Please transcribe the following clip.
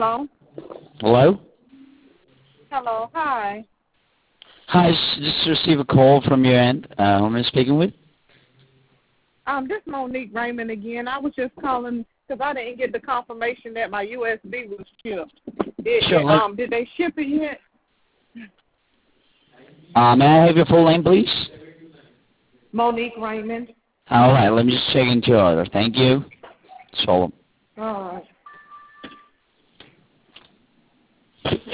Hello? Hello? Hello, hi. Hi, just received a call from your end. Who am I speaking with? This is Monique Raymond again. I was just calling because I didn't get the confirmation that my USB was shipped. Sure. Did they ship it yet? May I have your full name, please? Monique Raymond. All right, let me just check into your order. Thank you. Just hold on. All right.